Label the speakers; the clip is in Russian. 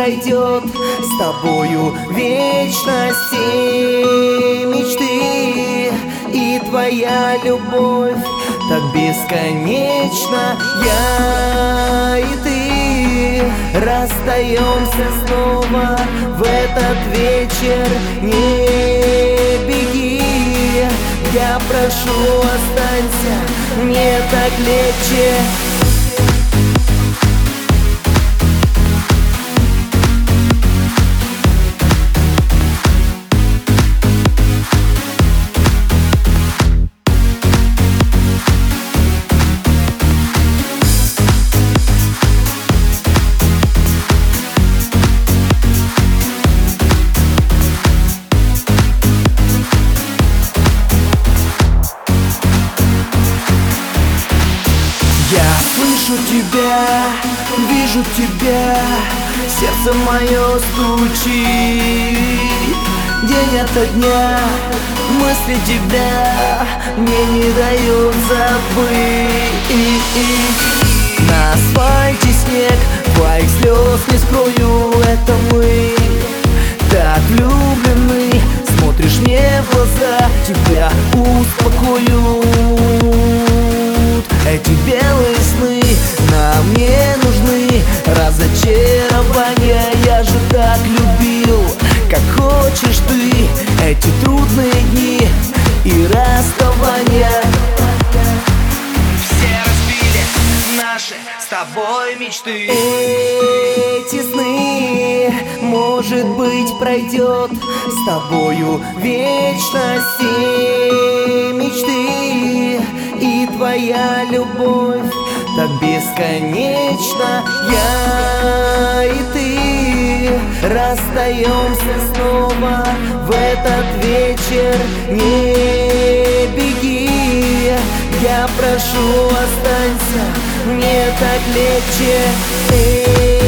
Speaker 1: пройдет с тобою вечности мечты. И твоя любовь так бесконечна. Я и ты расстаемся снова в этот вечер. Не беги, я прошу, останься, мне так легче. Я слышу тебя, вижу тебя, сердце мое стучит. День ото дня мысли тебя мне не дают забыть. На асфальте снег, твоих слез не скрою, это мы так влюблены. Смотришь мне в глаза, тебя успокоют. Эти белые сны нам не нужны. Разочарования я же так любил, как хочешь ты. Эти трудные дни и расставания все разбили наши с тобой мечты. Эти сны, может быть, пройдет с тобою вечности мечты. И твоя любовь так бесконечна. Я и ты расстаемся снова в этот вечер. Не беги, я прошу, останься, мне так легче.